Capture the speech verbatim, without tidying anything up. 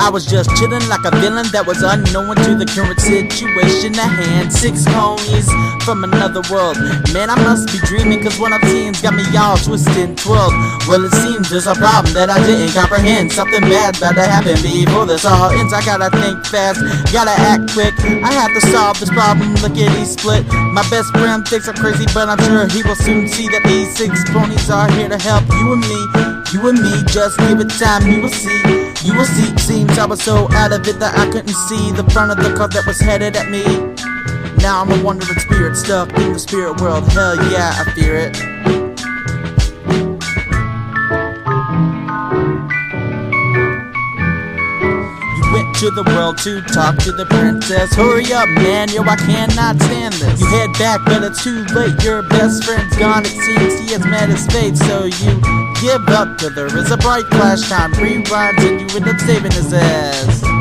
I was just chillin' like a villain that was unknown to the current situation at hand. Six homies from another world. Man, I must be dreaming, cause what I'm seeing's got me all twisted and twirled. Well, it seems there's a problem that I didn't comprehend. Something bad about to happen before this all ends. I gotta think fast, gotta act quick. I have to solve this problem, lickety split. My best friend thinks I'm crazy, but I'm sure he will soon see that these six ponies are here to help you and me. You and me, just give it time, you will see. You will see, seems I was so out of it that I couldn't see the front of the car that was headed at me. Now I'm a wandering spirit stuck in the spirit world. Hell yeah, I fear it. To the world to talk to the princess. Hurry up, man, yo, I cannot stand this. You head back, but it's too late. Your best friend's gone, it seems he has met his fate. So you give up till there is a bright flash. Time rewinds and you end up saving his ass.